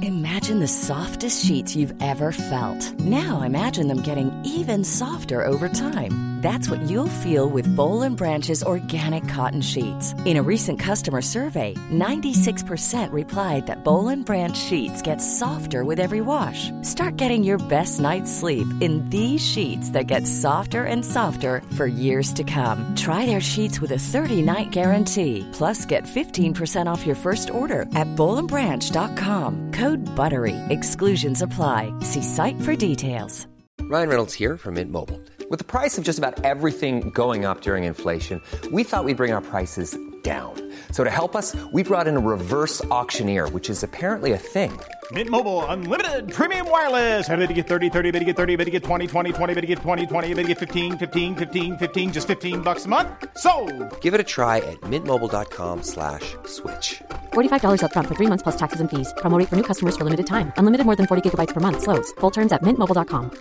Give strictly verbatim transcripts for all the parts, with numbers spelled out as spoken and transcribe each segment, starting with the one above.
Imagine the softest sheets you've ever felt. Now imagine them getting even softer over time. That's what you'll feel with Boll and Branch's organic cotton sheets. In a recent customer survey, ninety-six percent replied that Boll and Branch sheets get softer with every wash. Start getting your best night's sleep in these sheets that get softer and softer for years to come. Try their sheets with a thirty-night guarantee. Plus, get fifteen percent off your first order at boll and branch dot com. Code BUTTERY. Exclusions apply. See site for details. Ryan Reynolds here from Mint Mobile. With the price of just about everything going up during inflation, we thought we'd bring our prices down. So to help us, we brought in a reverse auctioneer, which is apparently a thing. Mint Mobile Unlimited Premium Wireless. How to get thirty, thirty, how to get thirty, how to get twenty, twenty, twenty, how to get twenty, twenty, how to get fifteen, fifteen, fifteen, fifteen, just fifteen bucks a month? Sold! Give it a try at mintmobile.com slash switch. forty-five dollars up front for three months plus taxes and fees. Promo rate for new customers for limited time. Unlimited more than forty gigabytes per month. Slows full terms at mint mobile dot com.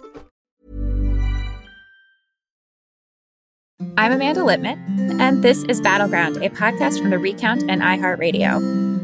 I'm Amanda Littman, and this is Battleground, a podcast from The Recount and iHeartRadio.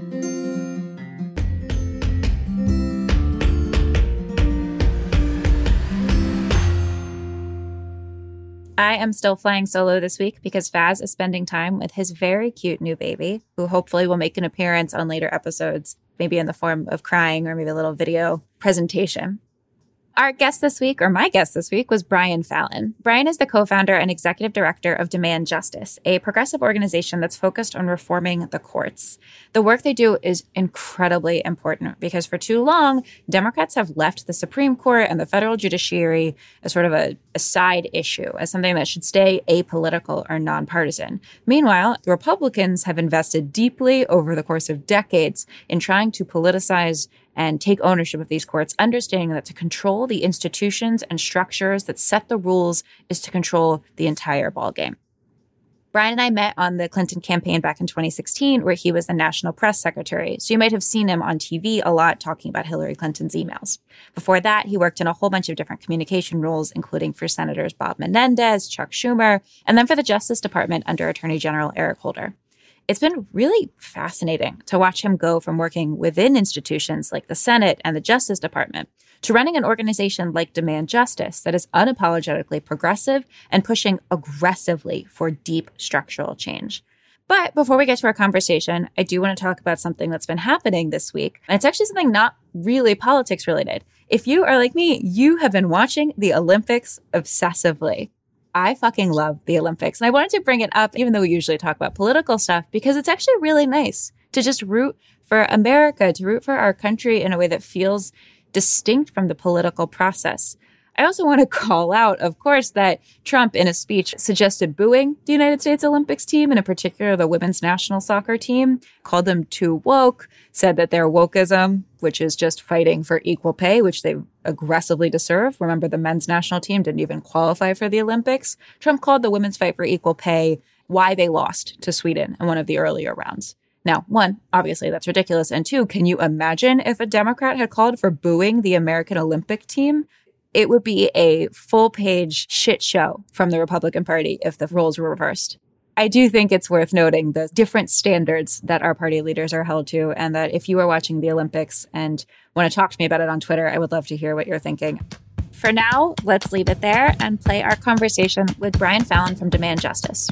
I am still flying solo this week because Faz is spending time with his very cute new baby, who hopefully will make an appearance on later episodes, maybe in the form of crying or maybe a little video presentation. Our guest this week, or my guest this week, was Brian Fallon. Brian is the co-founder and executive director of Demand Justice, a progressive organization that's focused on reforming the courts. The work they do is incredibly important because for too long, Democrats have left the Supreme Court and the federal judiciary as sort of a, a side issue, as something that should stay apolitical or nonpartisan. Meanwhile, the Republicans have invested deeply over the course of decades in trying to politicize and take ownership of these courts, understanding that to control the institutions and structures that set the rules is to control the entire ballgame. Brian and I met on the Clinton campaign back in twenty sixteen, where he was the national press secretary. So you might have seen him on T V a lot talking about Hillary Clinton's emails. Before that, he worked in a whole bunch of different communication roles, including for Senators Bob Menendez, Chuck Schumer, and then for the Justice Department under Attorney General Eric Holder. It's been really fascinating to watch him go from working within institutions like the Senate and the Justice Department to running an organization like Demand Justice that is unapologetically progressive and pushing aggressively for deep structural change. But before we get to our conversation, I do want to talk about something that's been happening this week. And it's actually something not really politics related. If you are like me, you have been watching the Olympics obsessively. I fucking love the Olympics. And I wanted to bring it up, even though we usually talk about political stuff, because it's actually really nice to just root for America, to root for our country in a way that feels distinct from the political process. I also want to call out, of course, that Trump in a speech suggested booing the United States Olympics team, and in particular the women's national soccer team, called them too woke, said that their wokeism, which is just fighting for equal pay, which they aggressively deserve. Remember, the men's national team didn't even qualify for the Olympics. Trump called the women's fight for equal pay why they lost to Sweden in one of the earlier rounds. Now, one, obviously that's ridiculous. And two, can you imagine if a Democrat had called for booing the American Olympic team? It would be a full-page shit show from the Republican Party if the roles were reversed. I do think it's worth noting the different standards that our party leaders are held to, and that if you are watching the Olympics and want to talk to me about it on Twitter, I would love to hear what you're thinking. For now, let's leave it there and play our conversation with Brian Fallon from Demand Justice.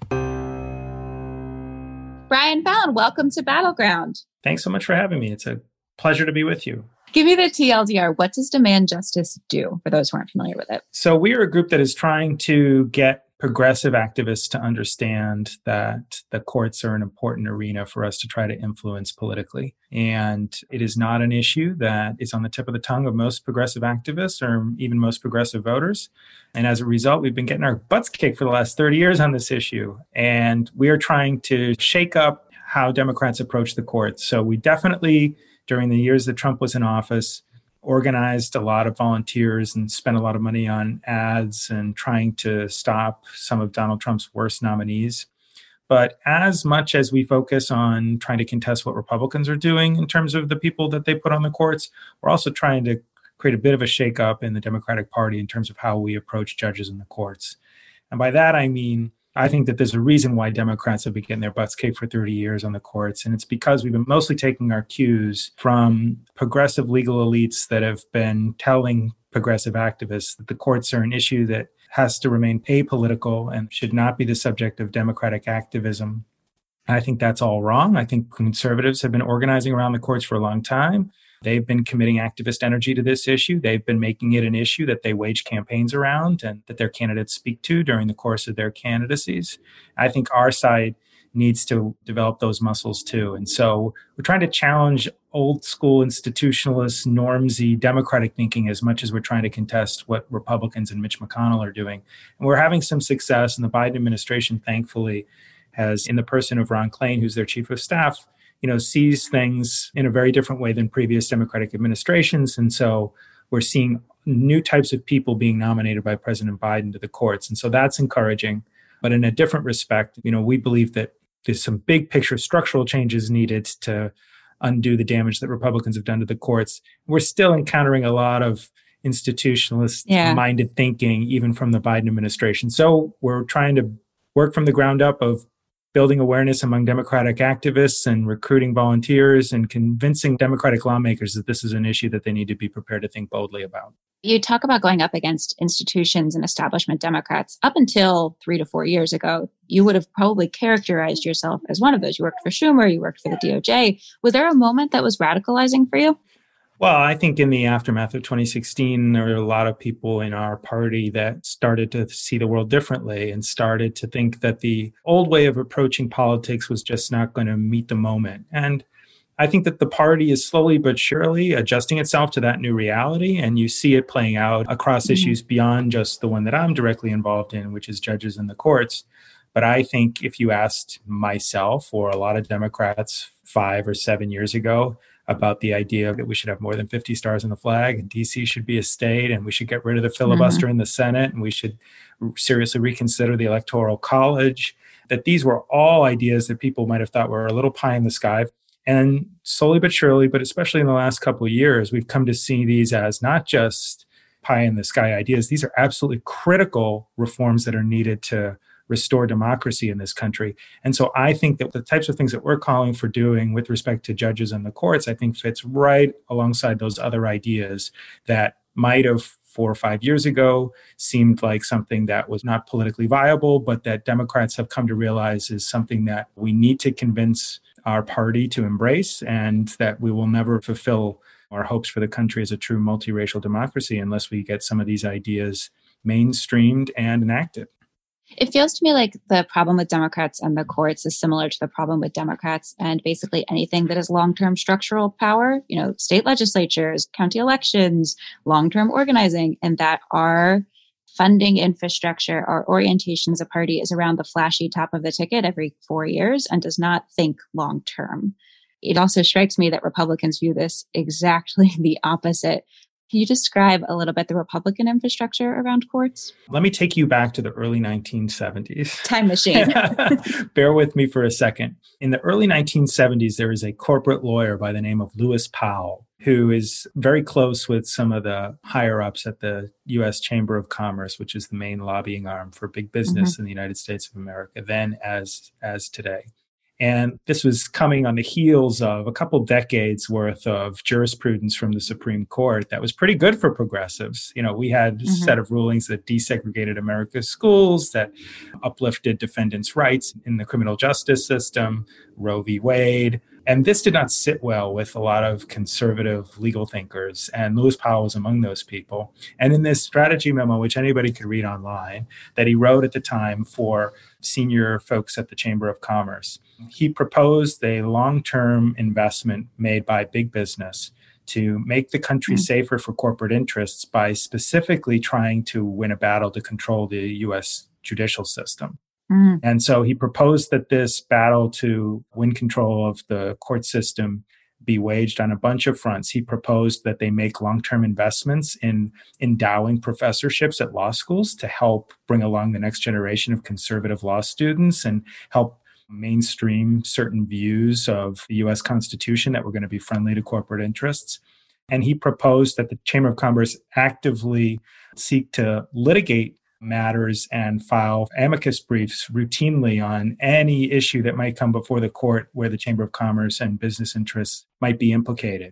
Brian Fallon, welcome to Battleground. Thanks so much for having me. It's a pleasure to be with you. Give me the T L D R. What does Demand Justice do, for those who aren't familiar with it? So we are a group that is trying to get progressive activists to understand that the courts are an important arena for us to try to influence politically. And it is not an issue that is on the tip of the tongue of most progressive activists or even most progressive voters. And as a result, we've been getting our butts kicked for the last thirty years on this issue. And we are trying to shake up how Democrats approach the courts. So we definitely, during the years that Trump was in office, organized a lot of volunteers and spent a lot of money on ads and trying to stop some of Donald Trump's worst nominees. But as much as we focus on trying to contest what Republicans are doing in terms of the people that they put on the courts, we're also trying to create a bit of a shakeup in the Democratic Party in terms of how we approach judges in the courts. And by that, I mean, I think that there's a reason why Democrats have been getting their butts kicked for thirty years on the courts. And it's because we've been mostly taking our cues from progressive legal elites that have been telling progressive activists that the courts are an issue that has to remain apolitical and should not be the subject of democratic activism. I think that's all wrong. I think conservatives have been organizing around the courts for a long time. They've been committing activist energy to this issue. They've been making it an issue that they wage campaigns around and that their candidates speak to during the course of their candidacies. I think our side needs to develop those muscles too. And so we're trying to challenge old school institutionalist, normsy, democratic thinking as much as we're trying to contest what Republicans and Mitch McConnell are doing. And we're having some success. And the Biden administration, thankfully, has, in the person of Ron Klain, who's their chief of staff, you know, sees things in a very different way than previous Democratic administrations. And so we're seeing new types of people being nominated by President Biden to the courts. And so that's encouraging. But in a different respect, you know, we believe that there's some big picture structural changes needed to undo the damage that Republicans have done to the courts. We're still encountering a lot of institutionalist-minded yeah. thinking, even from the Biden administration. So we're trying to work from the ground up of building awareness among Democratic activists and recruiting volunteers and convincing Democratic lawmakers that this is an issue that they need to be prepared to think boldly about. You talk about going up against institutions and establishment Democrats. Up until three to four years ago, you would have probably characterized yourself as one of those. You worked for Schumer, you worked for the D O J. Was there a moment that was radicalizing for you? Well, I think in the aftermath of twenty sixteen, there were a lot of people in our party that started to see the world differently and started to think that the old way of approaching politics was just not going to meet the moment. And I think that the party is slowly but surely adjusting itself to that new reality. And you see it playing out across mm-hmm. issues beyond just the one that I'm directly involved in, which is judges in the courts. But I think if you asked myself or a lot of Democrats five or seven years ago about the idea that we should have more than fifty stars on the flag and D C should be a state and we should get rid of the filibuster mm-hmm. in the Senate and we should seriously reconsider the Electoral College, that these were all ideas that people might have thought were a little pie in the sky. And slowly but surely, but especially in the last couple of years, we've come to see these as not just pie in the sky ideas. These are absolutely critical reforms that are needed to restore democracy in this country. And so I think that the types of things that we're calling for doing with respect to judges and the courts, I think fits right alongside those other ideas that might have four or five years ago seemed like something that was not politically viable, but that Democrats have come to realize is something that we need to convince our party to embrace, and that we will never fulfill our hopes for the country as a true multiracial democracy unless we get some of these ideas mainstreamed and enacted. It feels to me like the problem with Democrats and the courts is similar to the problem with Democrats and basically anything that is long-term structural power, you know, state legislatures, county elections, long-term organizing, and that our funding infrastructure, our orientation as a party is around the flashy top of the ticket every four years and does not think long-term. It also strikes me that Republicans view this exactly the opposite. Can you describe a little bit the Republican infrastructure around courts? Let me take you back to the early nineteen seventies. Time machine. Bear with me for a second. In the early nineteen seventies, there was a corporate lawyer by the name of Lewis Powell, who is very close with some of the higher ups at the U S Chamber of Commerce, which is the main lobbying arm for big business mm-hmm. in the United States of America, then as as today. And this was coming on the heels of a couple decades worth of jurisprudence from the Supreme Court that was pretty good for progressives. You know, we had mm-hmm. a set of rulings that desegregated America's schools, that uplifted defendants' rights in the criminal justice system, Roe v. Wade. And this did not sit well with a lot of conservative legal thinkers. And Lewis Powell was among those people. And in this strategy memo, which anybody could read online, that he wrote at the time for senior folks at the Chamber of Commerce, he proposed a long-term investment made by big business to make the country mm-hmm. safer for corporate interests by specifically trying to win a battle to control the U S judicial system. Mm. And so he proposed that this battle to win control of the court system be waged on a bunch of fronts. He proposed that they make long-term investments in endowing professorships at law schools to help bring along the next generation of conservative law students and help mainstream certain views of the U S Constitution that were going to be friendly to corporate interests. And he proposed that the Chamber of Commerce actively seek to litigate matters and file amicus briefs routinely on any issue that might come before the court where the Chamber of Commerce and business interests might be implicated.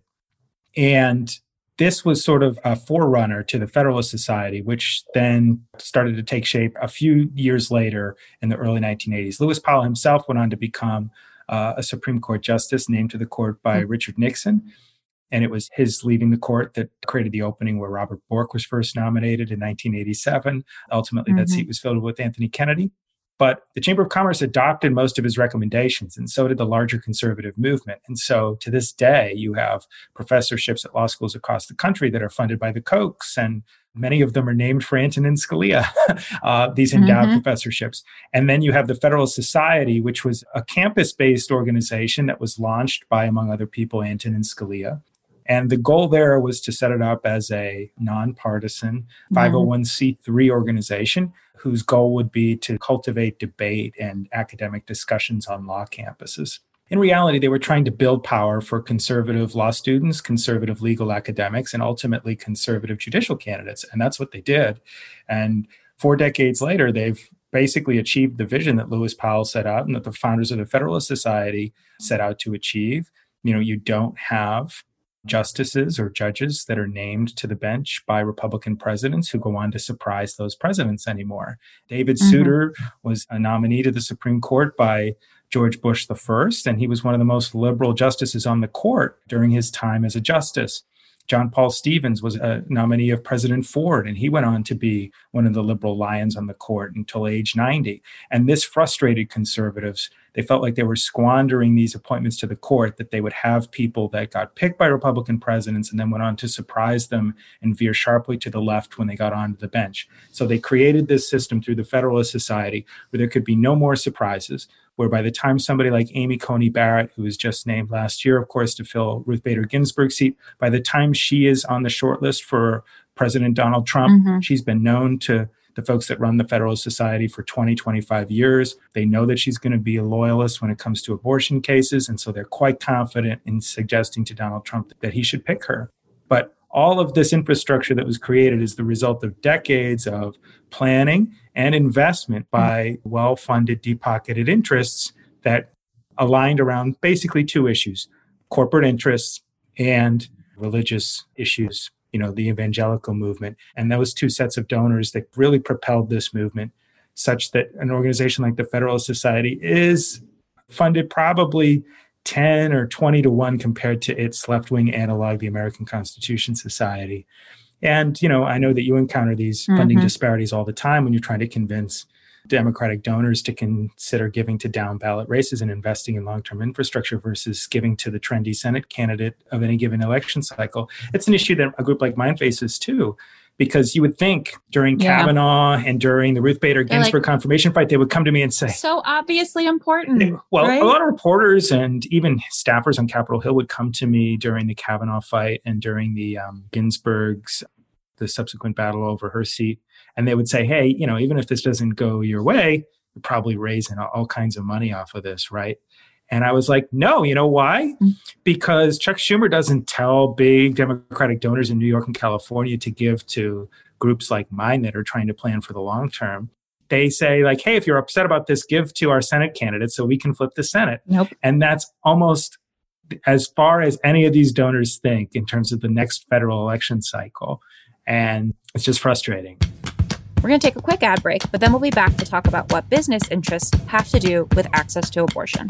And this was sort of a forerunner to the Federalist Society, which then started to take shape a few years later in the early nineteen eighties. Lewis Powell himself went on to become uh, a Supreme Court justice named to the court by mm-hmm. Richard Nixon. And it was his leaving the court that created the opening where Robert Bork was first nominated in nineteen eighty-seven. Ultimately, mm-hmm. that seat was filled with Anthony Kennedy. But the Chamber of Commerce adopted most of his recommendations, and so did the larger conservative movement. And so to this day, you have professorships at law schools across the country that are funded by the Kochs, and many of them are named for Antonin Scalia, uh, these endowed mm-hmm. professorships. And then you have the Federalist Society, which was a campus-based organization that was launched by, among other people, Antonin Scalia. And the goal there was to set it up as a nonpartisan mm-hmm. five oh one c three organization whose goal would be to cultivate debate and academic discussions on law campuses. In reality, they were trying to build power for conservative law students, conservative legal academics, and ultimately conservative judicial candidates. And that's what they did. And four decades later, they've basically achieved the vision that Lewis Powell set out and that the founders of the Federalist Society set out to achieve. You know, you don't have justices or judges that are named to the bench by Republican presidents who go on to surprise those presidents anymore. David mm-hmm. Souter was a nominee to the Supreme Court by George Bush the First, and he was one of the most liberal justices on the court during his time as a justice. John Paul Stevens was a nominee of President Ford, and he went on to be one of the liberal lions on the court until age ninety. And this frustrated conservatives. They felt like they were squandering these appointments to the court, that they would have people that got picked by Republican presidents and then went on to surprise them and veer sharply to the left when they got onto the bench. So they created this system through the Federalist Society where there could be no more surprises, where by the time somebody like Amy Coney Barrett, who was just named last year, of course, to fill Ruth Bader Ginsburg's seat, by the time she is on the short list for President Donald Trump, mm-hmm. she's been known to the folks that run the Federalist Society for twenty, twenty-five years. They know that she's going to be a loyalist when it comes to abortion cases. And so they're quite confident in suggesting to Donald Trump that he should pick her. But all of this infrastructure that was created is the result of decades of planning and investment by well-funded, deep-pocketed interests that aligned around basically two issues: corporate interests and religious issues, you know, the evangelical movement. And those two sets of donors that really propelled this movement, such that an organization like the Federalist Society is funded probably ten or twenty to one compared to its left-wing analog, the American Constitution Society. And, you know, I know that you encounter these mm-hmm. funding disparities all the time when you're trying to convince Democratic donors to consider giving to down-ballot races and investing in long-term infrastructure versus giving to the trendy Senate candidate of any given election cycle. It's an issue that a group like mine faces too, because you would think during yeah. Kavanaugh and during the Ruth Bader Ginsburg like, confirmation fight, they would come to me and say, so obviously important. They, well, right? A lot of reporters and even staffers on Capitol Hill would come to me during the Kavanaugh fight and during the um, Ginsburg's, the subsequent battle over her seat. And they would say, hey, you know, even if this doesn't go your way, you're probably raising all kinds of money off of this, right? And I was like, no, you know why? Because Chuck Schumer doesn't tell big Democratic donors in New York and California to give to groups like mine that are trying to plan for the long term. They say like, hey, if you're upset about this, give to our Senate candidate so we can flip the Senate. Nope. And that's almost as far as any of these donors think in terms of the next federal election cycle. And it's just frustrating. We're going to take a quick ad break, but then we'll be back to talk about what business interests have to do with access to abortion.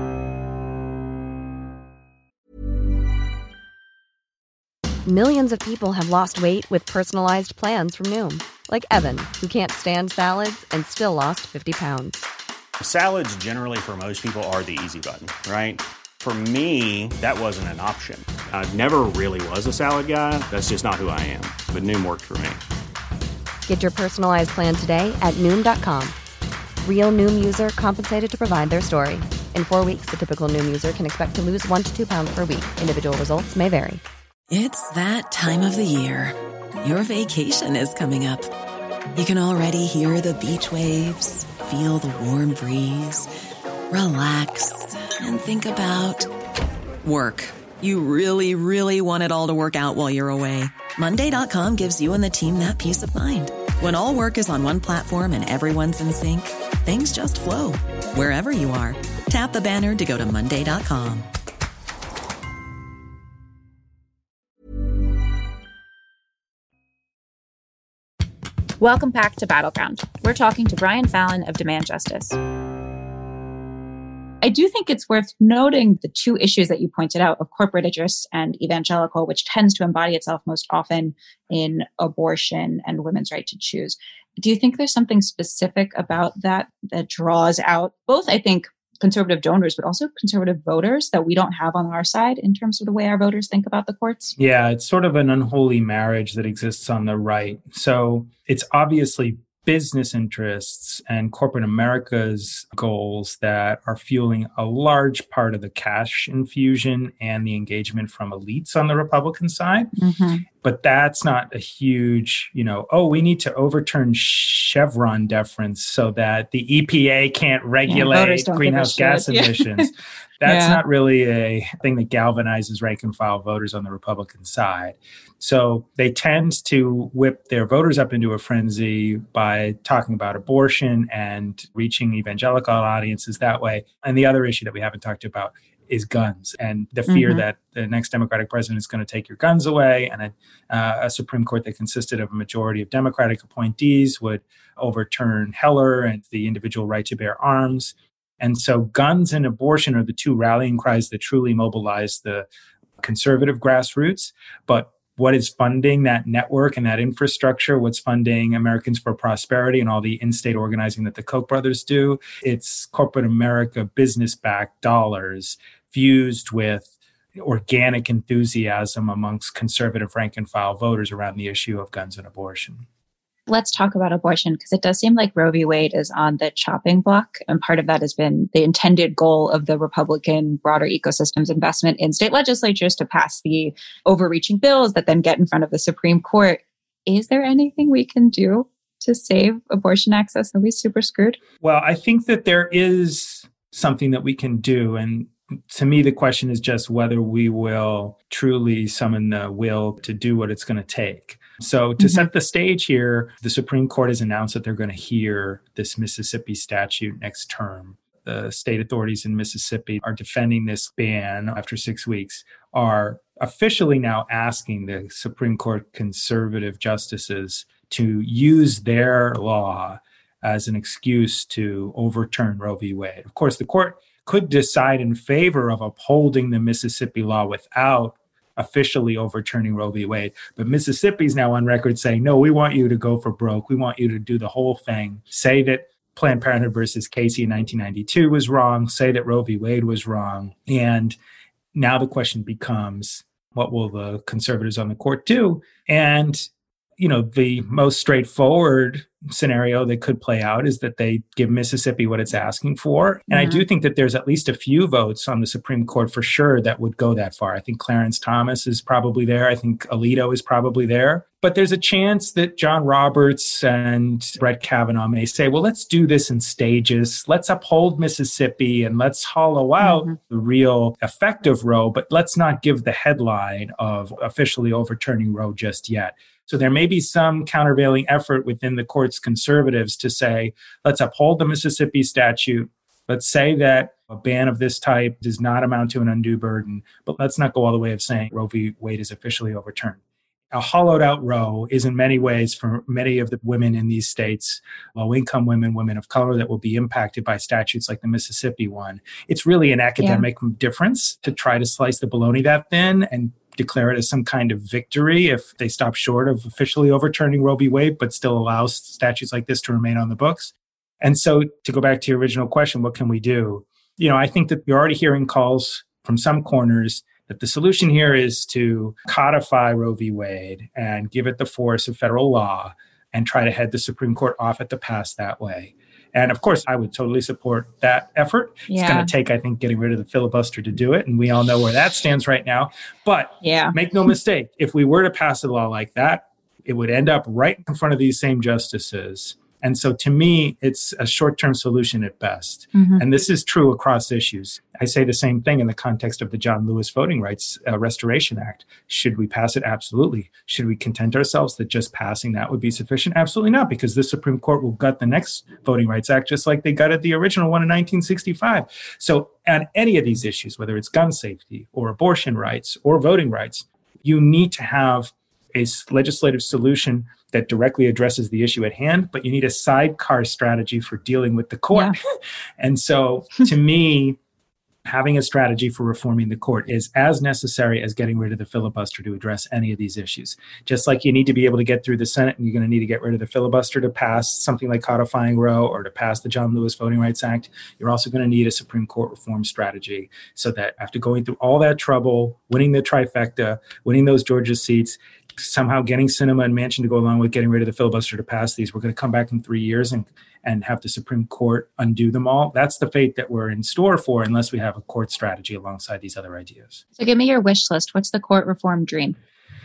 Millions of people have lost weight with personalized plans from Noom. Like Evan, who can't stand salads and still lost fifty pounds. Salads generally for most people are the easy button, right? For me, that wasn't an option. I never really was a salad guy. That's just not who I am. But Noom worked for me. Get your personalized plan today at Noom dot com. Real Noom user compensated to provide their story. In four weeks, the typical Noom user can expect to lose one to two pounds per week. Individual results may vary. It's that time of the year. Your vacation is coming up. You can already hear the beach waves, feel the warm breeze, relax, and think about work. You really, really want it all to work out while you're away. Monday dot com gives you and the team that peace of mind. When all work is on one platform and everyone's in sync, things just flow. Wherever you are, tap the banner to go to monday dot com. Welcome back to Battleground. We're talking to Brian Fallon of Demand Justice. I do think it's worth noting the two issues that you pointed out of corporate interest and evangelical, which tends to embody itself most often in abortion and women's right to choose. Do you think there's something specific about that that draws out both, I think, conservative donors, but also conservative voters that we don't have on our side in terms of the way our voters think about the courts? Yeah, it's sort of an unholy marriage that exists on the right. So it's obviously business interests and corporate America's goals that are fueling a large part of the cash infusion and the engagement from elites on the Republican side. Mm-hmm. But that's not a huge, you know, oh, we need to overturn Chevron deference so that the E P A can't regulate yeah, greenhouse gas yeah. emissions. That's yeah. not really a thing that galvanizes rank and file voters on the Republican side. So they tend to whip their voters up into a frenzy by talking about abortion and reaching evangelical audiences that way. And the other issue that we haven't talked about is guns and the fear mm-hmm. that the next Democratic president is going to take your guns away, and a, uh, a Supreme Court that consisted of a majority of Democratic appointees would overturn Heller and the individual right to bear arms. And so guns and abortion are the two rallying cries that truly mobilize the conservative grassroots. But what is funding that network and that infrastructure? What's funding Americans for Prosperity and all the in-state organizing that the Koch brothers do? It's corporate America business-backed dollars fused with organic enthusiasm amongst conservative rank-and-file voters around the issue of guns and abortion. Let's talk about abortion, because it does seem like Roe v. Wade is on the chopping block. And part of that has been the intended goal of the Republican broader ecosystems investment in state legislatures to pass the overreaching bills that then get in front of the Supreme Court. Is there anything we can do to save abortion access? Are we super screwed? Well, I think that there is something that we can do. And to me, the question is just whether we will truly summon the will to do what it's going to take. So to mm-hmm. set the stage here, the Supreme Court has announced that they're going to hear this Mississippi statute next term. The state authorities in Mississippi are defending this ban after six weeks, are officially now asking the Supreme Court conservative justices to use their law as an excuse to overturn Roe v. Wade. Of course, the court could decide in favor of upholding the Mississippi law without officially overturning Roe v. Wade. But Mississippi's now on record saying, no, we want you to go for broke. We want you to do the whole thing. Say that Planned Parenthood versus Casey in nineteen ninety-two was wrong. Say that Roe v. Wade was wrong. And now the question becomes, what will the conservatives on the court do? And, you know, the most straightforward scenario that could play out is that they give Mississippi what it's asking for. And mm-hmm. I do think that there's at least a few votes on the Supreme Court for sure that would go that far. I think Clarence Thomas is probably there. I think Alito is probably there. But there's a chance that John Roberts and Brett Kavanaugh may say, well, let's do this in stages. Let's uphold Mississippi and let's hollow out mm-hmm. the real effect of Roe, but let's not give the headline of officially overturning Roe just yet. So there may be some countervailing effort within the court's conservatives to say, let's uphold the Mississippi statute. Let's say that a ban of this type does not amount to an undue burden, but let's not go all the way of saying Roe v. Wade is officially overturned. A hollowed out Roe is in many ways for many of the women in these states, low-income women, women of color that will be impacted by statutes like the Mississippi one. It's really an academic yeah. difference to try to slice the bologna that thin and declare it as some kind of victory if they stop short of officially overturning Roe v. Wade, but still allows statutes like this to remain on the books. And so to go back to your original question, what can we do? You know, I think that you're already hearing calls from some corners that the solution here is to codify Roe v. Wade and give it the force of federal law and try to head the Supreme Court off at the pass that way. And of course, I would totally support that effort. Yeah. It's going to take, I think, getting rid of the filibuster to do it. And we all know where that stands right now. But yeah. make no mistake, if we were to pass a law like that, it would end up right in front of these same justices And so to me, it's a short-term solution at best. Mm-hmm. And this is true across issues. I say the same thing in the context of the John Lewis Voting Rights uh, Restoration Act. Should we pass it? Absolutely. Should we content ourselves that just passing that would be sufficient? Absolutely not, because the Supreme Court will gut the next Voting Rights Act just like they gutted the original one in nineteen sixty-five. So on any of these issues, whether it's gun safety or abortion rights or voting rights, you need to have a legislative solution that directly addresses the issue at hand, but you need a sidecar strategy for dealing with the court. Yeah. And so to me, having a strategy for reforming the court is as necessary as getting rid of the filibuster to address any of these issues. Just like you need to be able to get through the Senate, and you're going to need to get rid of the filibuster to pass something like codifying Roe or to pass the John Lewis Voting Rights Act, you're also going to need a Supreme Court reform strategy so that after going through all that trouble, winning the trifecta, winning those Georgia seats, somehow getting Sinema and Manchin to go along with getting rid of the filibuster to pass these, we're going to come back in three years and and have the Supreme Court undo them all. That's the fate that we're in store for unless we have a court strategy alongside these other ideas. So give me your wish list. What's the court reform dream?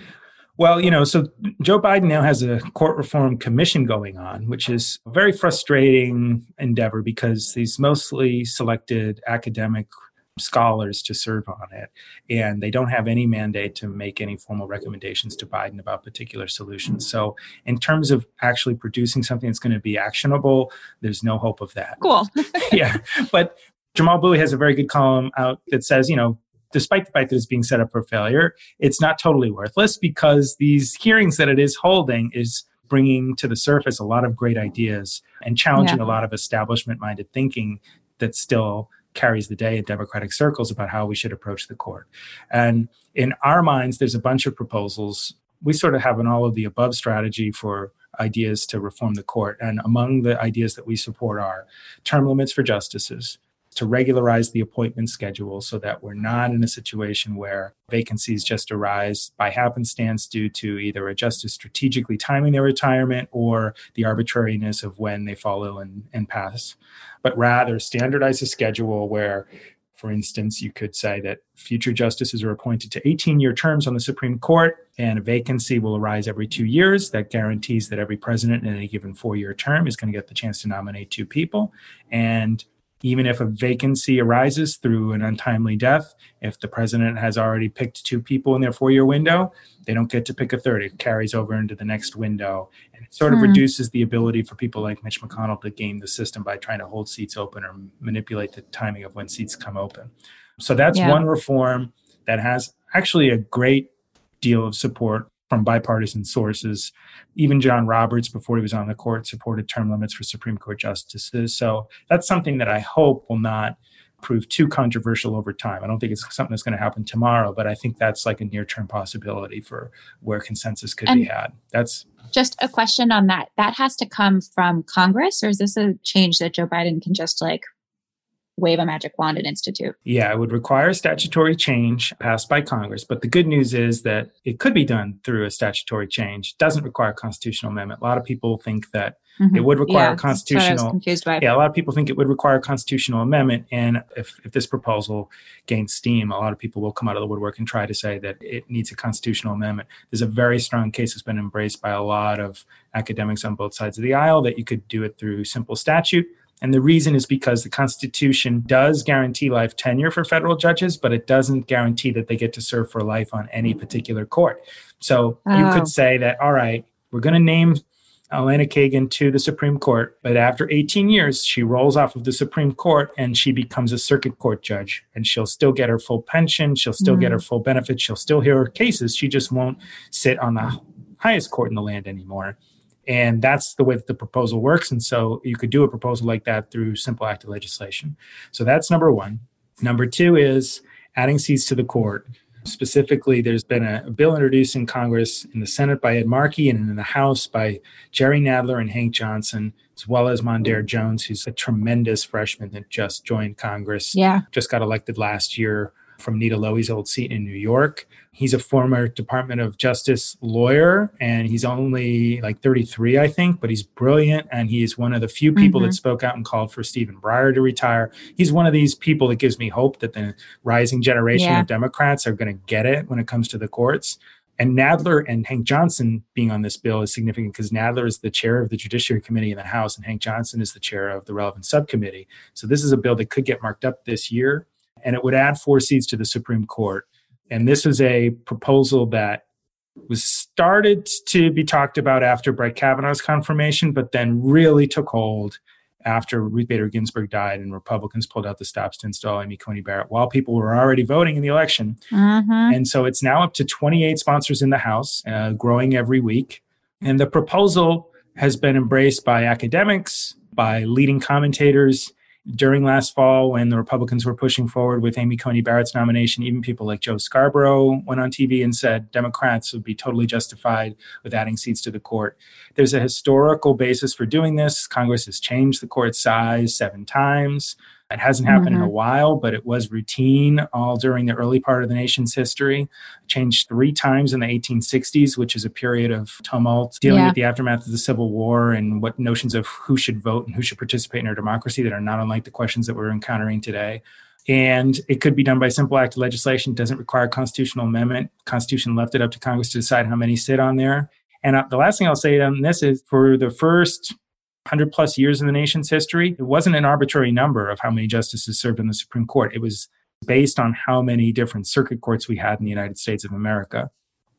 Well, you know, so Joe Biden now has a court reform commission going on, which is a very frustrating endeavor because these mostly selected academic scholars to serve on it, and they don't have any mandate to make any formal recommendations to Biden about particular solutions. So in terms of actually producing something that's going to be actionable, there's no hope of that. Cool. Yeah. But Jamal Bouie has a very good column out that says, you know, despite the fact that it's being set up for failure, it's not totally worthless because these hearings that it is holding is bringing to the surface a lot of great ideas and challenging yeah. a lot of establishment-minded thinking that still carries the day in Democratic circles about how we should approach the court. And in our minds, there's a bunch of proposals. We sort of have an all of the above strategy for ideas to reform the court. And among the ideas that we support are term limits for justices, to regularize the appointment schedule so that we're not in a situation where vacancies just arise by happenstance due to either a justice strategically timing their retirement or the arbitrariness of when they fall ill and, and pass, but rather standardize a schedule where, for instance, you could say that future justices are appointed to eighteen-year terms on the Supreme Court, and a vacancy will arise every two years. That guarantees that every president in any given four-year term is going to get the chance to nominate two people. And even if a vacancy arises through an untimely death, if the president has already picked two people in their four-year window, they don't get to pick a third. It carries over into the next window. And it sort of hmm. reduces the ability for people like Mitch McConnell to game the system by trying to hold seats open or manipulate the timing of when seats come open. So that's yeah. one reform that has actually a great deal of support from bipartisan sources. Even John Roberts, before he was on the court, supported term limits for Supreme Court justices. So that's something that I hope will not prove too controversial over time. I don't think it's something that's going to happen tomorrow, but I think that's like a near-term possibility for where consensus could and be had. That's just a question on that. That has to come from Congress, or is this a change that Joe Biden can just like wave a magic wand and institute? Yeah, it would require statutory change passed by Congress. But the good news is that it could be done through a statutory change. It doesn't require a constitutional amendment. A lot of people think that mm-hmm. it would require yeah, a constitutional. That's what I was confused by. Yeah, a lot of people think it would require a constitutional amendment. And if, if this proposal gains steam, a lot of people will come out of the woodwork and try to say that it needs a constitutional amendment. There's a very strong case that's been embraced by a lot of academics on both sides of the aisle that you could do it through simple statute. And the reason is because the Constitution does guarantee life tenure for federal judges, but it doesn't guarantee that they get to serve for life on any particular court. So oh. you could say that, all right, we're going to name Elena Kagan to the Supreme Court, but after eighteen years, she rolls off of the Supreme Court and she becomes a circuit court judge, and she'll still get her full pension. She'll still mm-hmm. get her full benefits. She'll still hear her cases. She just won't sit on the highest court in the land anymore. And that's the way that the proposal works. And so you could do a proposal like that through simple act of legislation. So that's number one. Number two is adding seats to the court. Specifically, there's been a, a bill introduced in Congress, in the Senate by Ed Markey, and in the House by Jerry Nadler and Hank Johnson, as well as Mondaire Jones, who's a tremendous freshman that just joined Congress. Yeah. Just got elected last year from Nita Lowey's old seat in New York. He's a former Department of Justice lawyer, and he's only like thirty-three, I think, but he's brilliant. And he's one of the few people mm-hmm. that spoke out and called for Stephen Breyer to retire. He's one of these people that gives me hope that the rising generation yeah. of Democrats are going to get it when it comes to the courts. And Nadler and Hank Johnson being on this bill is significant because Nadler is the chair of the Judiciary Committee in the House and Hank Johnson is the chair of the relevant subcommittee. So this is a bill that could get marked up this year, and it would add four seats to the Supreme Court. And this was a proposal that was started to be talked about after Brett Kavanaugh's confirmation, but then really took hold after Ruth Bader Ginsburg died and Republicans pulled out the stops to install Amy Coney Barrett while people were already voting in the election. Mm-hmm. And so it's now up to twenty-eight sponsors in the House, uh, growing every week. And the proposal has been embraced by academics, by leading commentators. During last fall, when the Republicans were pushing forward with Amy Coney Barrett's nomination, even people like Joe Scarborough went on T V and said Democrats would be totally justified with adding seats to the court. There's a historical basis for doing this. Congress has changed the court size seven times. It hasn't happened mm-hmm. in a while, but it was routine all during the early part of the nation's history. Changed three times in the eighteen sixties, which is a period of tumult, dealing yeah. with the aftermath of the Civil War and what notions of who should vote and who should participate in our democracy that are not unlike the questions that we're encountering today. And it could be done by simple act of legislation. It doesn't require a constitutional amendment. Constitution left it up to Congress to decide how many sit on there. And the last thing I'll say on this is for the first one hundred plus years in the nation's history, it wasn't an arbitrary number of how many justices served on the Supreme Court. It was based on how many different circuit courts we had in the United States of America.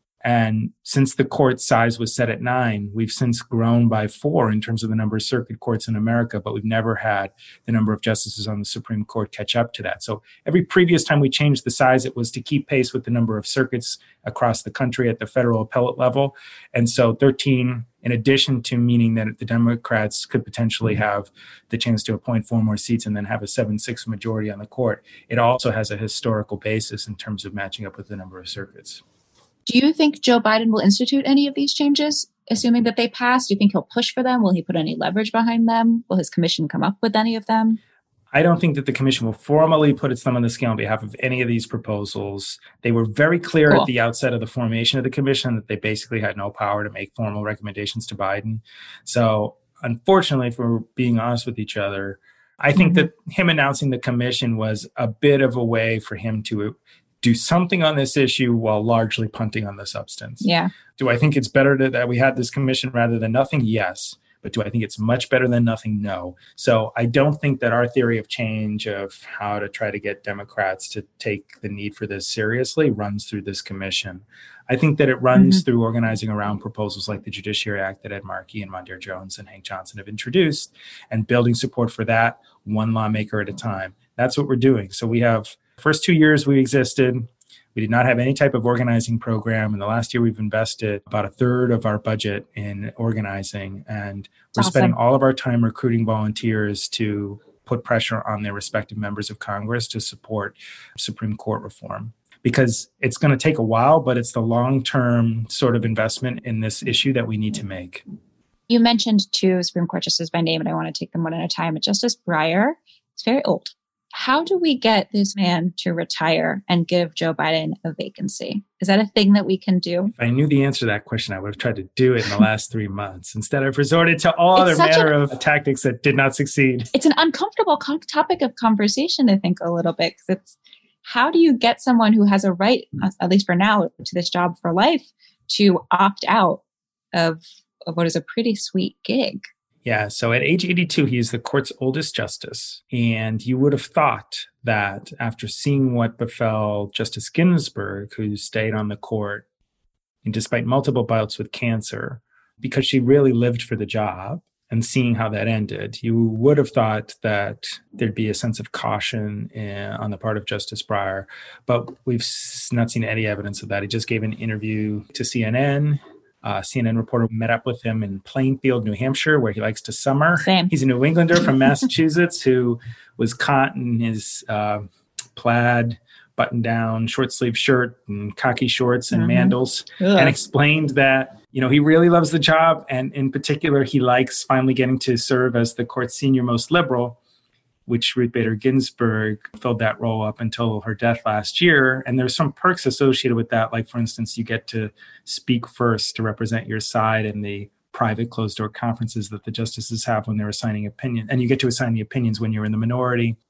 And since the court size was set at nine, we've since grown by four in terms of the number of circuit courts in America, but we've never had the number of justices on the Supreme Court catch up to that. So every previous time we changed the size, it was to keep pace with the number of circuits across the country at the federal appellate level. And so thirteen, in addition to meaning that the Democrats could potentially have the chance to appoint four more seats and then have a seven six majority on the court, it also has a historical basis in terms of matching up with the number of circuits. Do you think Joe Biden will institute any of these changes, assuming that they pass? Do you think he'll push for them? Will he put any leverage behind them? Will his commission come up with any of them? I don't think that the commission will formally put its thumb on the scale on behalf of any of these proposals. They were very clear cool. at the outset of the formation of the commission that they basically had no power to make formal recommendations to Biden. So unfortunately, if we're being honest with each other, I think mm-hmm. that him announcing the commission was a bit of a way for him to do something on this issue while largely punting on the substance. Yeah. Do I think it's better to, that we had this commission rather than nothing? Yes. But do I think it's much better than nothing? No. So I don't think that our theory of change of how to try to get Democrats to take the need for this seriously runs through this commission. I think that it runs mm-hmm. through organizing around proposals like the Judiciary Act that Ed Markey and Mondaire Jones and Hank Johnson have introduced and building support for that one lawmaker at a time. That's what we're doing. So we have first two years we existed, we did not have any type of organizing program. In the last year, we've invested about a third of our budget in organizing, and we're awesome. spending all of our time recruiting volunteers to put pressure on their respective members of Congress to support Supreme Court reform. Because it's going to take a while, but it's the long-term sort of investment in this issue that we need to make. You mentioned two Supreme Court justices by name, and I want to take them one at a time. But Justice Breyer is very old. How do we get this man to retire and give Joe Biden a vacancy? Is that a thing that we can do? If I knew the answer to that question, I would have tried to do it in the last three months. Instead, I've resorted to all it's other manner an, of tactics that did not succeed. It's an uncomfortable co- topic of conversation, I think, a little bit. Because it's how do you get someone who has a right, at least for now, to this job for life, to opt out of, of what is a pretty sweet gig? Yeah, so at age eighty-two, he is the court's oldest justice. And you would have thought that after seeing what befell Justice Ginsburg, who stayed on the court, and despite multiple bouts with cancer, because she really lived for the job, and seeing how that ended, you would have thought that there'd be a sense of caution in, on the part of Justice Breyer. But we've not seen any evidence of that. He just gave an interview to C N N. Uh, C N N reporter met up with him in Plainfield, New Hampshire, where he likes to summer. Same. He's a New Englander from Massachusetts who was caught in his uh, plaid button-down short-sleeve shirt and khaki shorts and mm-hmm. mandals, Ugh. and explained that, you know, he really loves the job. And in particular, he likes finally getting to serve as the court's senior most liberal, which Ruth Bader Ginsburg filled that role up until her death last year. And there's some perks associated with that. Like, for instance, you get to speak first to represent your side in the private closed-door conferences that the justices have when they're assigning opinion. And you get to assign the opinions when you're in the minority.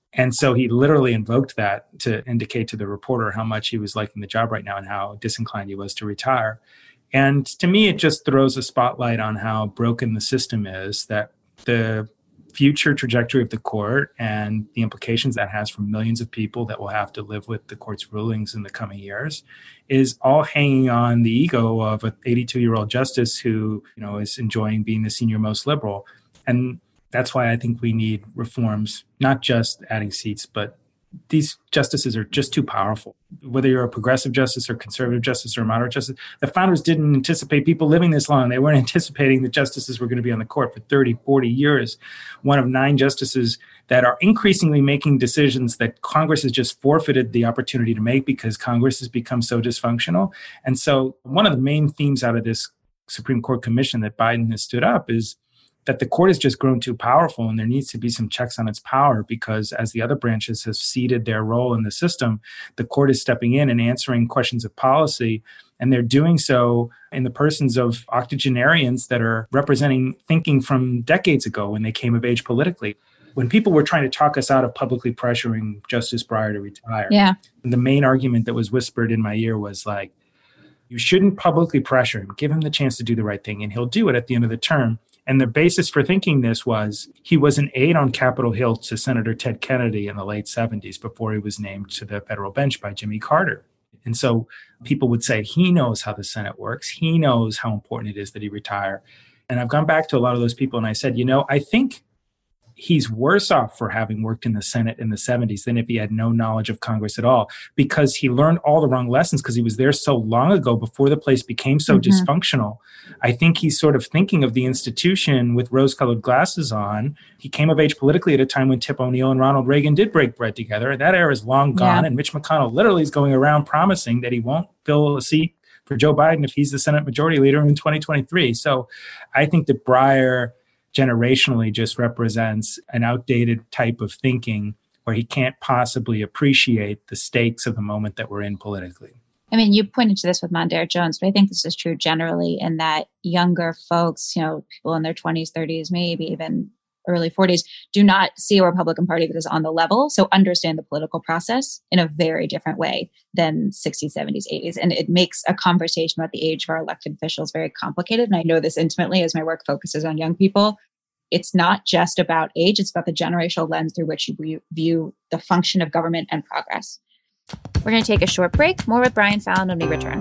And so he literally invoked that to indicate to the reporter how much he was liking the job right now and how disinclined he was to retire. And to me, it just throws a spotlight on how broken the system is, that the future trajectory of the court and the implications that has for millions of people that will have to live with the court's rulings in the coming years is all hanging on the ego of an eighty-two-year-old justice who, you know, is enjoying being the senior most liberal. And that's why I think we need reforms, not just adding seats, but these justices are just too powerful. Whether you're a progressive justice or conservative justice or moderate justice, the founders didn't anticipate people living this long. They weren't anticipating that justices were going to be on the court for thirty, forty years. One of nine justices that are increasingly making decisions that Congress has just forfeited the opportunity to make because Congress has become so dysfunctional. And so one of the main themes out of this Supreme Court commission that Biden has stood up is that the court has just grown too powerful and there needs to be some checks on its power, because as the other branches have ceded their role in the system, the court is stepping in and answering questions of policy. And they're doing so in the persons of octogenarians that are representing thinking from decades ago when they came of age politically. When people were trying to talk us out of publicly pressuring Justice Breyer to retire, yeah. the main argument that was whispered in my ear was like, you shouldn't publicly pressure him. Give him the chance to do the right thing, and he'll do it at the end of the term. And the basis for thinking this was he was an aide on Capitol Hill to Senator Ted Kennedy in the late seventies before he was named to the federal bench by Jimmy Carter. And so people would say he knows how the Senate works. He knows how important it is that he retire. And I've gone back to a lot of those people and I said, you know, I think he's worse off for having worked in the Senate in the seventies than if he had no knowledge of Congress at all, because he learned all the wrong lessons because he was there so long ago before the place became so mm-hmm. dysfunctional. I think he's sort of thinking of the institution with rose-colored glasses on. He came of age politically at a time when Tip O'Neill and Ronald Reagan did break bread together. That era is long gone. Yeah. And Mitch McConnell literally is going around promising that he won't fill a seat for Joe Biden if he's the Senate Majority Leader in twenty twenty-three. So I think that Breyer generationally just represents an outdated type of thinking where he can't possibly appreciate the stakes of the moment that we're in politically. I mean, you pointed to this with Mondaire Jones, but I think this is true generally in that younger folks, you know, people in their twenties, thirties, maybe even early forties, do not see a Republican Party that is on the level. So understand the political process in a very different way than sixties, seventies, eighties. And it makes a conversation about the age of our elected officials very complicated. And I know this intimately as my work focuses on young people. It's not just about age. It's about the generational lens through which you view the function of government and progress. We're going to take a short break. More with Brian Fallon when we return.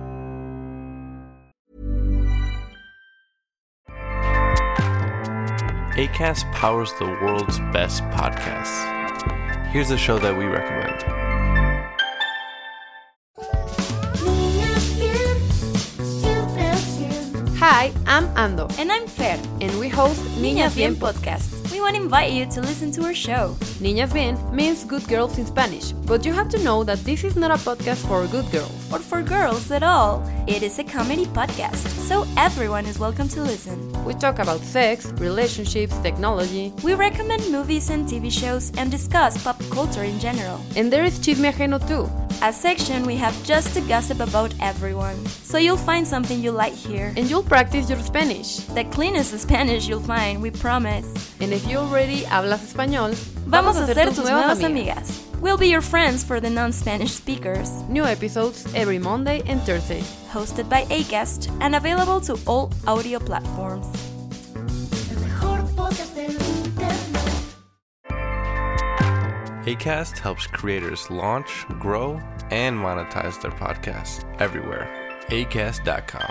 Acast powers the world's best podcasts. Here's a show that we recommend. Hi, I'm Ando. And I'm Fer. And we host Niñas Bien podcast. We want to invite you to listen to our show. Niñas Bien means good girls in Spanish, but you have to know that this is not a podcast for good girls. Or for girls at all. It is a comedy podcast, so everyone is welcome to listen. We talk about sex, relationships, technology. We recommend movies and T V shows and discuss pop culture in general. And there is Chisme Ajeno too. A section we have just to gossip about everyone. So you'll find something you like here. And you'll practice your Spanish. The cleanest Spanish you'll find, we promise. And if you already hablas español, vamos a ser tus nuevas amigas. We'll be your friends for the non-Spanish speakers. New episodes every Monday and Thursday. Hosted by Acast and available to all audio platforms. Acast helps creators launch, grow, and monetize their podcasts everywhere. Acast dot com.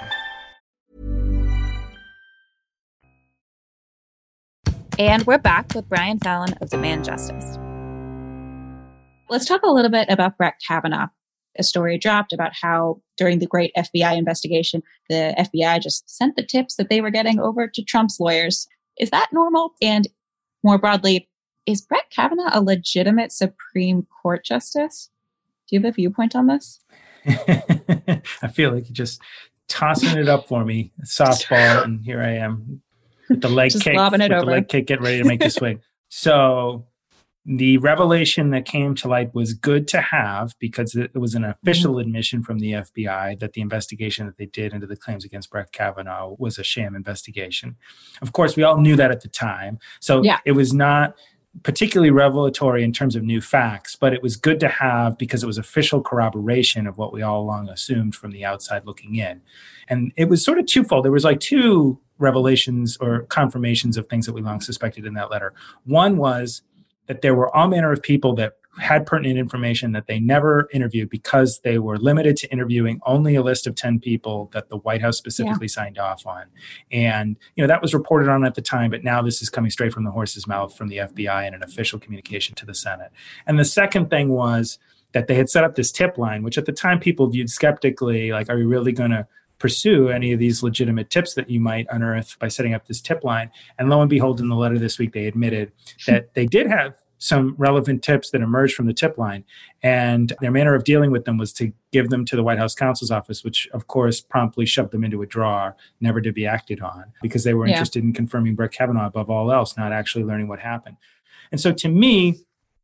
And we're back with Brian Fallon of Demand Justice. Let's talk a little bit about Brett Kavanaugh. A story dropped about how during the great F B I investigation, the F B I just sent the tips that they were getting over to Trump's lawyers. Is that normal? And more broadly, is Brett Kavanaugh a legitimate Supreme Court justice? Do you have a viewpoint on this? I feel like you're just tossing it up for me, softball, and here I am with the leg just kick, lobbing it with over. the leg kick, get ready to make the swing. So the revelation that came to light was good to have because it was an official mm-hmm. admission from the F B I that the investigation that they did into the claims against Brett Kavanaugh was a sham investigation. Of course, we all knew that at the time. So yeah. it was not particularly revelatory in terms of new facts, but it was good to have because it was official corroboration of what we all along assumed from the outside looking in. And it was sort of twofold. There was like two revelations or confirmations of things that we long suspected in that letter. One was that there were all manner of people that had pertinent information that they never interviewed because they were limited to interviewing only a list of ten people that the White House specifically yeah. signed off on. And, you know, that was reported on at the time, but now this is coming straight from the horse's mouth from the F B I in an official communication to the Senate. And the second thing was that they had set up this tip line, which at the time people viewed skeptically, like, are you really going to pursue any of these legitimate tips that you might unearth by setting up this tip line? And lo and behold, in the letter this week, they admitted that they did have some relevant tips that emerged from the tip line. And their manner of dealing with them was to give them to the White House counsel's office, which of course promptly shoved them into a drawer, never to be acted on, because they were yeah. interested in confirming Brett Kavanaugh above all else, not actually learning what happened. And so to me,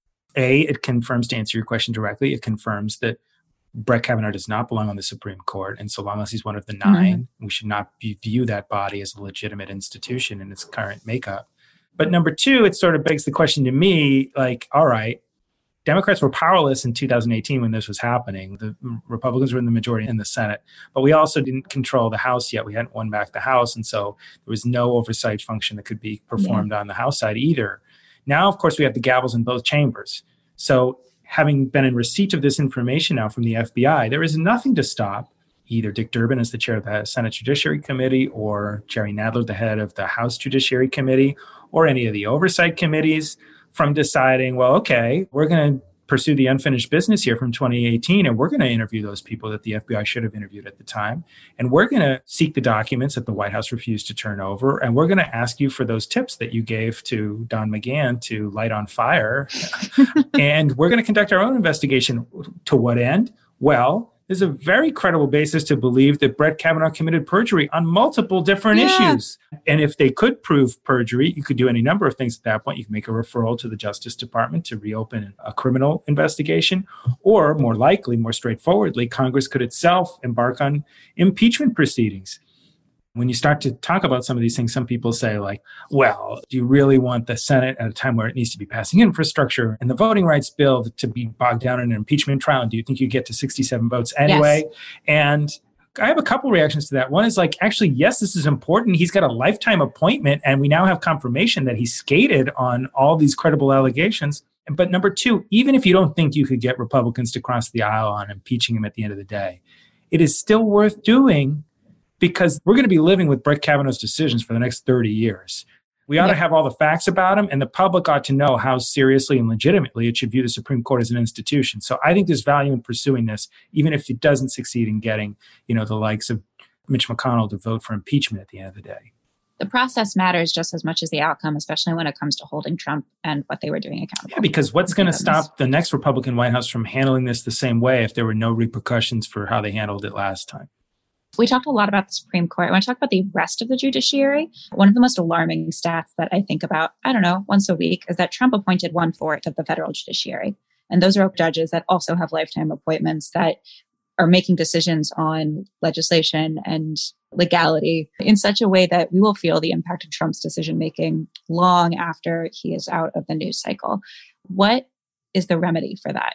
A, it confirms, to answer your question directly, it confirms that Brett Kavanaugh does not belong on the Supreme Court. And so long as he's one of the nine, mm-hmm. we should not be, view that body as a legitimate institution in its current makeup. But number two, it sort of begs the question to me, like, all right, Democrats were powerless in two thousand eighteen when this was happening. The Republicans were in the majority in the Senate, but we also didn't control the House yet. We hadn't won back the House. And so there was no oversight function that could be performed yeah. on the House side either. Now, of course, we have the gavels in both chambers. So having been in receipt of this information now from the F B I, there is nothing to stop either Dick Durbin as the chair of the Senate Judiciary Committee or Jerry Nadler, the head of the House Judiciary Committee, or any of the oversight committees from deciding, well, okay, we're going to pursue the unfinished business here from twenty eighteen, and we're going to interview those people that the F B I should have interviewed at the time. And we're going to seek the documents that the White House refused to turn over. And we're going to ask you for those tips that you gave to Don McGahn to light on fire. And we're going to conduct our own investigation. To what end? Well, there's a very credible basis to believe that Brett Kavanaugh committed perjury on multiple different yeah. issues. And if they could prove perjury, you could do any number of things at that point. You can make a referral to the Justice Department to reopen a criminal investigation, or more likely, more straightforwardly, Congress could itself embark on impeachment proceedings. When you start to talk about some of these things, some people say, like, well, do you really want the Senate at a time where it needs to be passing infrastructure and the voting rights bill to be bogged down in an impeachment trial? And do you think you get to sixty-seven votes anyway? Yes. And I have a couple reactions to that. One is like, actually, yes, this is important. He's got a lifetime appointment, and we now have confirmation that he skated on all these credible allegations. But number two, even if you don't think you could get Republicans to cross the aisle on impeaching him at the end of the day, it is still worth doing, because we're going to be living with Brett Kavanaugh's decisions for the next thirty years. We ought yeah. to have all the facts about him, and the public ought to know how seriously and legitimately it should view the Supreme Court as an institution. So I think there's value in pursuing this, even if it doesn't succeed in getting, you know, the likes of Mitch McConnell to vote for impeachment at the end of the day. The process matters just as much as the outcome, especially when it comes to holding Trump and what they were doing accountable. Yeah, because what's going to stop the next Republican White House from handling this the same way if there were no repercussions for how they handled it last time? We talked a lot about the Supreme Court. I want to talk about the rest of the judiciary. One of the most alarming stats that I think about, I don't know, once a week, is that Trump appointed one-fourth of the federal judiciary. And those are judges that also have lifetime appointments that are making decisions on legislation and legality in such a way that we will feel the impact of Trump's decision-making long after he is out of the news cycle. What is the remedy for that?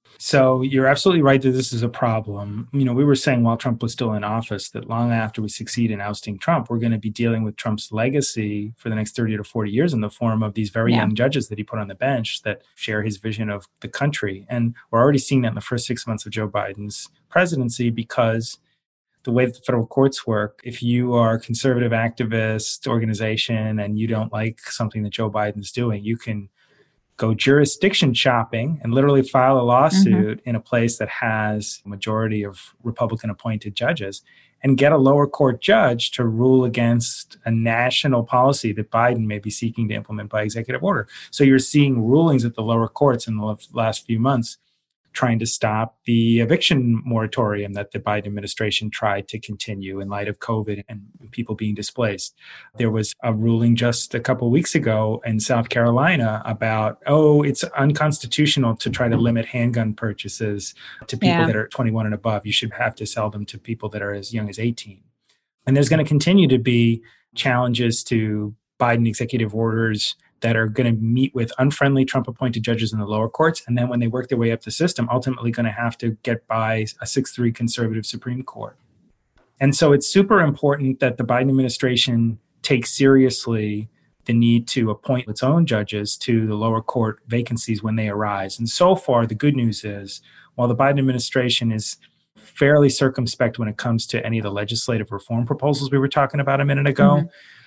So you're absolutely right that this is a problem. You know, we were saying while Trump was still in office that long after we succeed in ousting Trump, we're going to be dealing with Trump's legacy for the next thirty to forty years in the form of these very yeah. young judges that he put on the bench that share his vision of the country. And we're already seeing that in the first six months of Joe Biden's presidency, because the way that the federal courts work, if you are a conservative activist organization and you don't like something that Joe Biden's doing, you can go jurisdiction shopping and literally file a lawsuit mm-hmm. in a place that has a majority of Republican appointed judges and get a lower court judge to rule against a national policy that Biden may be seeking to implement by executive order. So you're seeing rulings at the lower courts in the last few months trying to stop the eviction moratorium that the Biden administration tried to continue in light of COVID and people being displaced. There was a ruling just a couple of weeks ago in South Carolina about, oh, it's unconstitutional to try to limit handgun purchases to people yeah. that are twenty-one and above. You should have to sell them to people that are as young as eighteen. And there's going to continue to be challenges to Biden executive orders that are going to meet with unfriendly Trump-appointed judges in the lower courts, and then when they work their way up the system, ultimately going to have to get by a six three conservative Supreme Court. And so it's super important that the Biden administration takes seriously the need to appoint its own judges to the lower court vacancies when they arise. And so far, the good news is, while the Biden administration is fairly circumspect when it comes to any of the legislative reform proposals we were talking about a minute ago, mm-hmm.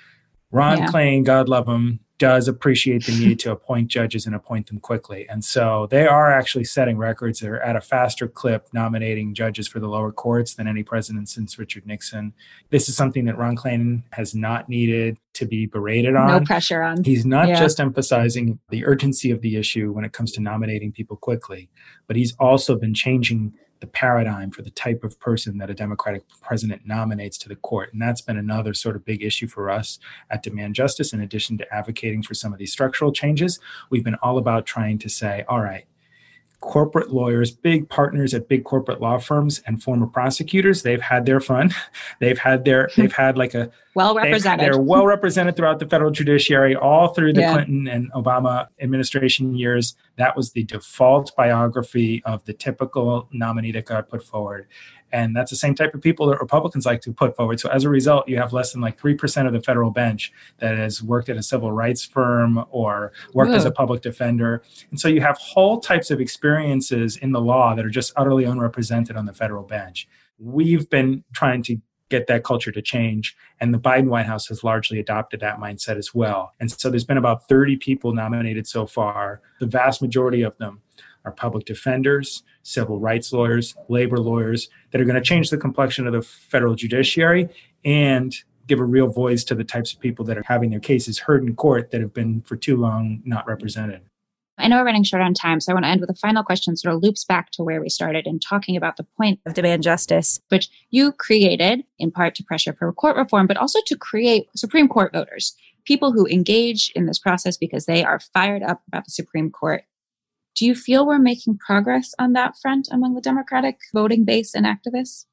Ron yeah. Klain, God love him, does appreciate the need to appoint judges and appoint them quickly. And so they are actually setting records. They're at a faster clip nominating judges for the lower courts than any president since Richard Nixon. This is something that Ron Klain has not needed to be berated on. No pressure on. He's not yeah. just emphasizing the urgency of the issue when it comes to nominating people quickly, but he's also been changing the paradigm for the type of person that a Democratic president nominates to the court. And that's been another sort of big issue for us at Demand Justice. In addition to advocating for some of these structural changes, we've been all about trying to say, all right, corporate lawyers, big partners at big corporate law firms and former prosecutors, they've had their fun. They've had their, they've had like a, well represented. They're well represented throughout the federal judiciary, all through the yeah. Clinton and Obama administration years. That was the default biography of the typical nominee that got put forward. And that's the same type of people that Republicans like to put forward. So as a result, you have less than like three percent of the federal bench that has worked at a civil rights firm or worked Whoa. as a public defender. And so you have whole types of experiences in the law that are just utterly unrepresented on the federal bench. We've been trying to get that culture to change. And the Biden White House has largely adopted that mindset as well. And so there's been about thirty people nominated so far. The vast majority of them are public defenders, civil rights lawyers, labor lawyers that are going to change the complexion of the federal judiciary and give a real voice to the types of people that are having their cases heard in court that have been for too long not represented. I know we're running short on time, so I want to end with a final question, sort of loops back to where we started in talking about the point of Demand Justice, which you created in part to pressure for court reform, but also to create Supreme Court voters, people who engage in this process because they are fired up about the Supreme Court. Do you feel we're making progress on that front among the Democratic voting base and activists?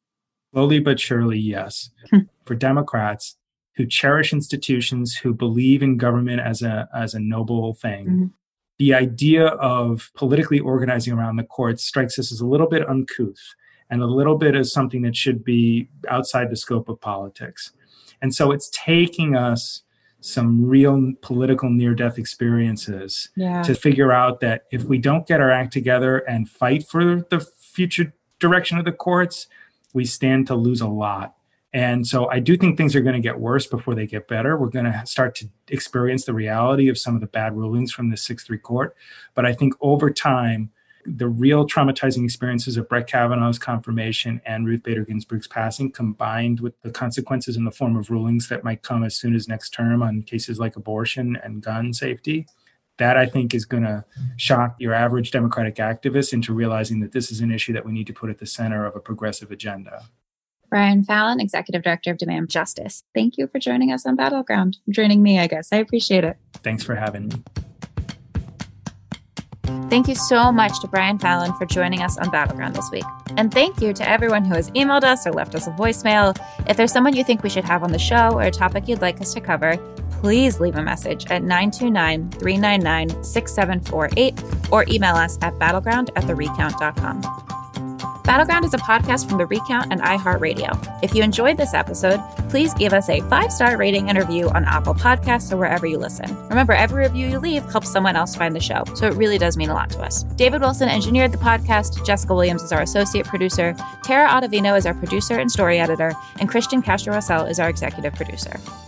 Slowly but surely, yes. For Democrats who cherish institutions, who believe in government as a as a noble thing, mm-hmm. the idea of politically organizing around the courts strikes us as a little bit uncouth and a little bit as something that should be outside the scope of politics. And so it's taking us some real political near-death experiences yeah. to figure out that if we don't get our act together and fight for the future direction of the courts, we stand to lose a lot. And so I do think things are going to get worse before they get better. We're going to start to experience the reality of some of the bad rulings from the six three court. But I think over time, the real traumatizing experiences of Brett Kavanaugh's confirmation and Ruth Bader Ginsburg's passing, combined with the consequences in the form of rulings that might come as soon as next term on cases like abortion and gun safety, that I think is going to shock your average Democratic activist into realizing that this is an issue that we need to put at the center of a progressive agenda. Brian Fallon, Executive Director of Demand Justice. Thank you for joining us on Battleground. Joining me, I guess. I appreciate it. Thanks for having me. Thank you so much to Brian Fallon for joining us on Battleground this week. And thank you to everyone who has emailed us or left us a voicemail. If there's someone you think we should have on the show or a topic you'd like us to cover, please leave a message at nine two nine, three nine nine, six seven four eight or email us at battleground at the recount dot com. Battleground is a podcast from The Recount and iHeartRadio. If you enjoyed this episode, please give us a five-star rating and review on Apple Podcasts or wherever you listen. Remember, every review you leave helps someone else find the show, so it really does mean a lot to us. David Wilson engineered the podcast, Jessica Williams is our associate producer, Tara Ottavino is our producer and story editor, and Christian Castro-Russell is our executive producer.